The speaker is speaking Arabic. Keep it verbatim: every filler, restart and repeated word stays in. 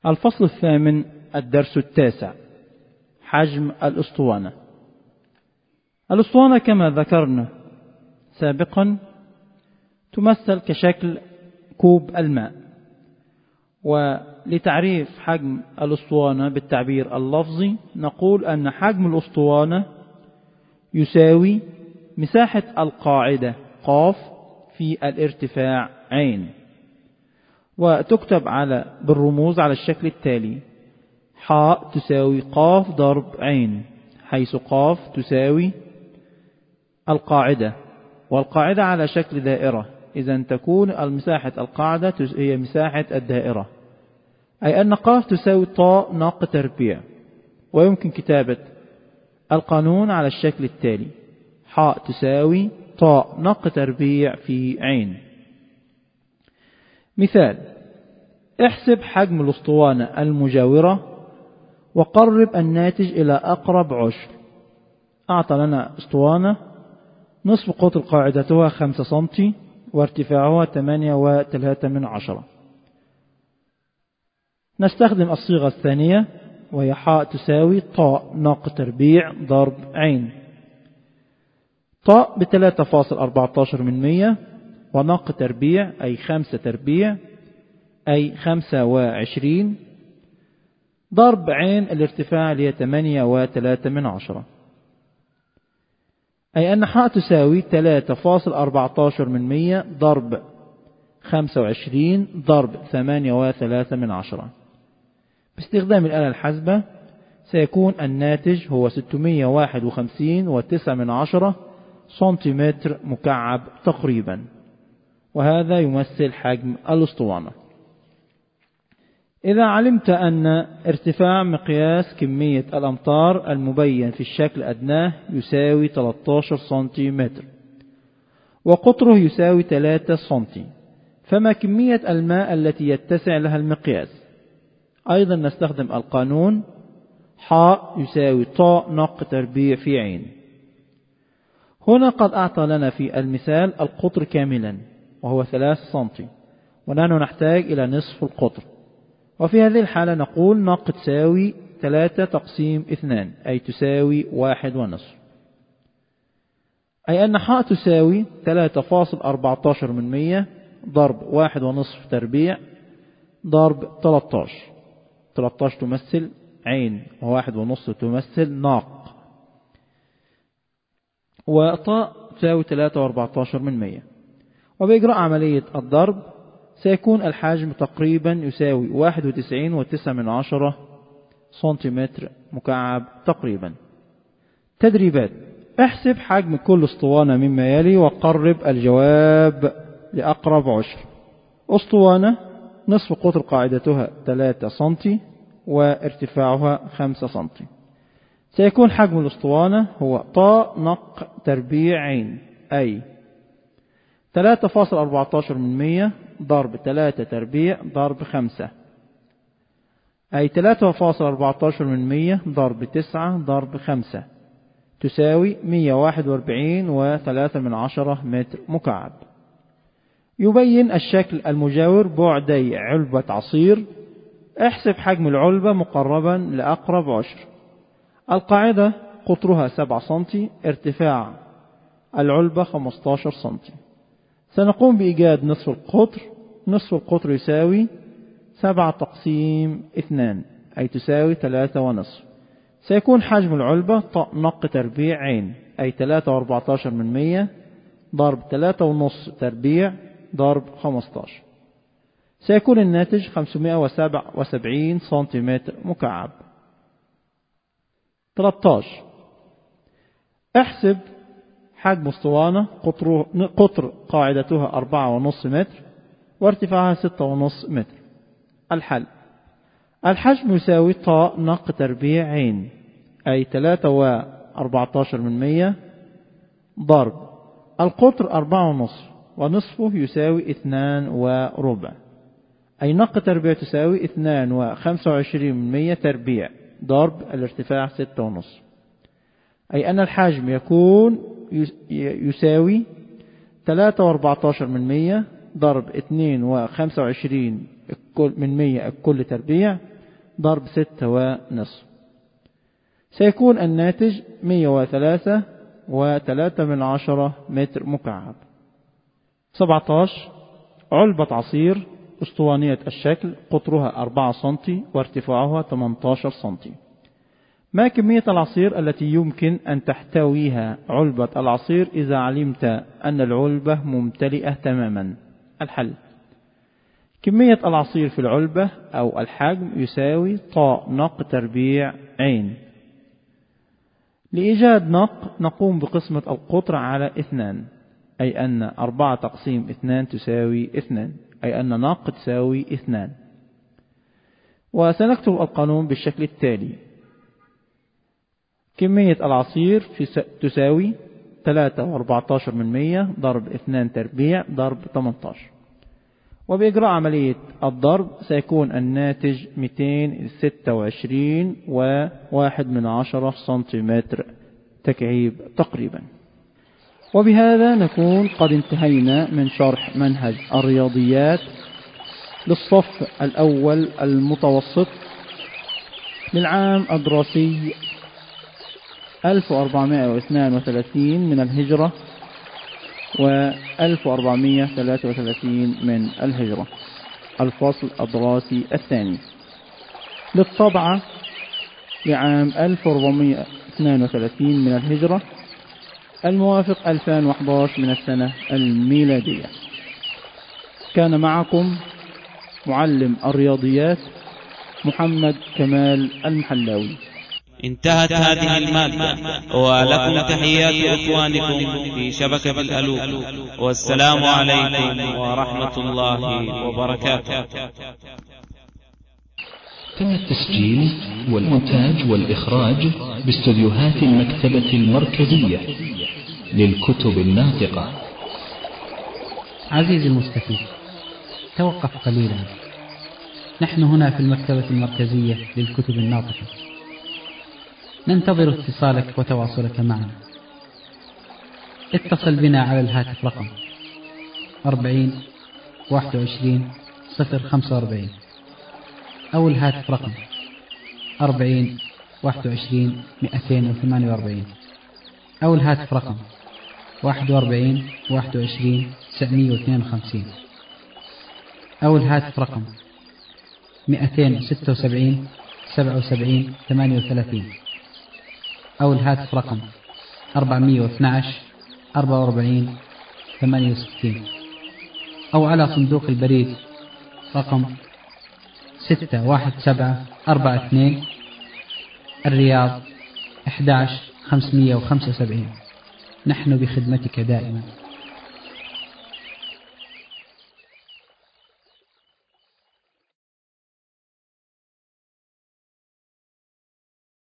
الفصل الثامن، الدرس التاسع، حجم الأسطوانة. الأسطوانة كما ذكرنا سابقا تمثل كشكل كوب الماء. ولتعريف حجم الأسطوانة بالتعبير اللفظي نقول أن حجم الأسطوانة يساوي مساحة القاعدة قاف في الارتفاع عين، وتكتب على بالرموز على الشكل التالي: حاء تساوي قاف ضرب عين، حيث قاف تساوي القاعدة، والقاعدة على شكل دائرة، إذا تكون المساحة القاعدة هي مساحة الدائرة، أي أن قاف تساوي طاء ناق تربيع. ويمكن كتابة القانون على الشكل التالي: حاء تساوي طاء ناق تربيع في عين. مثال: احسب حجم الأسطوانة المجاورة وقرب الناتج إلى أقرب عشر. أعطى لنا أسطوانة نصف قطر قاعدتها خمسة سنتي وارتفاعها ثمانية وثلاثة من عشرة. نستخدم الصيغة الثانية وهي حاء تساوي طاء ناق تربيع ضرب عين. طاء بثلاثة فاصل أربعة عشر من مية، وناق تربيع أي خمسة تربيع أي خمسة وعشرين، ضرب عين الارتفاع اللي هي ثمانية وثلاثة من عشرة، أي أن حاء تساوي ثلاثة فاصل أربعة عشر من مية ضرب خمسة وعشرين ضرب ثمانية وثلاثة من عشرة. باستخدام الآلة الحاسبة سيكون الناتج هو ستمائة وواحد وخمسين وتسعة من عشرة سنتيمتر مكعب تقريبا، وهذا يمثل حجم الأسطوانة. إذا علمت أن ارتفاع مقياس كمية الأمطار المبين في الشكل أدناه يساوي ثلاثة عشر سنتيمتر وقطره يساوي ثلاثة سنتي، فما كمية الماء التي يتسع لها المقياس؟ أيضا نستخدم القانون حاء يساوي طاء ناق تربيع في عين. هنا قد أعطى لنا في المثال القطر كاملا وهو ثلاثة سنتي، ونحن نحتاج إلى نصف القطر، وفي هذه الحالة نقول ناق تساوي ثلاثة تقسيم اثنان أي تساوي واحد ونصف، أي أن حاء تساوي ثلاثة فاصل أربعة عشر من مية ضرب واحد ونصف تربيع ضرب ثلاثة عشر. ثلاثة عشر تمثل عين وواحد ونصف تمثل ناق، وطاء تساوي ثلاثة وأربعة عشر من مية. وبإجراء عملية الضرب سيكون الحجم تقريبا يساوي واحد وتسعين وتسعة من عشرة سنتيمتر مكعب تقريبا. تدريبات: احسب حجم كل اسطوانة مما يلي وقرب الجواب لأقرب عشر. اسطوانة نصف قطر قاعدتها ثلاثة سنتي وارتفاعها خمسة سنتي. سيكون حجم الاسطوانة هو طاء نق تربيع عين، أي ثلاثة فاصل أربعة عشر من مية ضرب ثلاثة تربيع ضرب خمسة، أي ثلاثة فاصل أربعة عشر من مية ضرب تسعة ضرب خمسة تساوي مئة وواحد وأربعين وثلاثة من عشرة متر مكعب. يبين الشكل المجاور بعدي علبة عصير. احسب حجم العلبة مقربا لأقرب عشر. القاعدة قطرها سبعة سنتي، ارتفاع العلبة خمسة عشر سنتي. سنقوم بإيجاد نصف القطر. نصف القطر يساوي سبعة تقسيم اثنان أي تساوي ثلاثة ونصف. سيكون حجم العلبة طاء نق تربيع عين، أي ثلاثة وأربعة عشر من مية ضرب ثلاثة ونصف تربيع ضرب خمسة عشر. سيكون الناتج خمسمائة وسبعة وسبعين سنتيمتر مكعب. ثلاثة عشر. احسب حجم اسطوانة قطر قاعدتها أربعة ونصف متر وارتفاعها ستة ونصف متر. الحل: الحجم يساوي طاء نق تربيع عين، أي ثلاثة وأربعة عشر من مية ضرب القطر أربعة ونصف ونصفه يساوي اثنان وربع، أي نق تربيع تساوي اثنان وخمسة وعشرين من مية تربيع ضرب الارتفاع ستة ونصف، أي أن الحجم يكون يساوي ثلاثة وأربعة عشر من مية ضرب اثنين وخمسة وعشرين من مية الكل تربيع ضرب ستة ونصف، سيكون الناتج مئة وثلاثة وثلاثة من عشرة متر مكعب. سبعة عشر علبة عصير أسطوانية الشكل، قطرها أربعة سنتي وارتفاعها ثمانية عشر سنتي. ما كمية العصير التي يمكن أن تحتويها علبة العصير إذا علمت أن العلبة ممتلئة تماما؟ الحل: كمية العصير في العلبة أو الحجم يساوي طاء نق تربيع عين. لإيجاد نق نقوم بقسمة القطر على اثنان، أي أن أربعة تقسيم اثنان تساوي اثنان، أي أن نق تساوي اثنان. وسنكتب القانون بالشكل التالي: كمية العصير تساوي ثلاثة وأربعة عشر من مية ضرب اثنان تربيع ضرب ثمانية عشر. وبإجراء عملية الضرب سيكون الناتج مئتين وستة وعشرين وواحد من عشرة سنتيمتر تكعيب تقريبا. وبهذا نكون قد انتهينا من شرح منهج الرياضيات للصف الأول المتوسط للعام الدراسي ألف وأربعمائة واثنين وثلاثين من الهجرة وألف وأربعمائة وثلاثة وثلاثين من الهجرة، الفصل الدراسي الثاني للطبعة لعام ألف وأربعمائة واثنين وثلاثين من الهجرة، الموافق ألفين وأحد عشر من السنة الميلادية. كان معكم معلم الرياضيات محمد كمال المحلاوي. انتهت هذه المادة، ولكم تحيات إخوانكم في شبكة الألوف، والسلام عليكم ورحمة الله وبركاته. تم التسجيل والمونتاج والإخراج باستديوهات المكتبة المركزية للكتب الناطقة. عزيزي المستفيد، توقف قليلا، نحن هنا في المكتبة المركزية للكتب الناطقة، ننتظر اتصالك وتواصلك معنا. اتصل بنا على الهاتف رقم أربعين واحد وعشرين صفر خمسة وأربعين أو الهاتف رقم أربعين واحد وعشرين مئتين وثمانية وأربعين أو الهاتف رقم واحد وأربعين واحد وعشرين تسعمائة واثنين وخمسين أو الهاتف رقم مئتين وستة وسبعين سبعة وسبعين ثمانية وثلاثين أو الهاتف رقم أربعمائة واثني عشر أربعة وأربعين ثمانية وستين أو على صندوق البريد رقم ستة واحد سبعة أربعة اثنين الرياض أحد عشر خمسمائة وخمسة وسبعين. نحن بخدمتك دائما.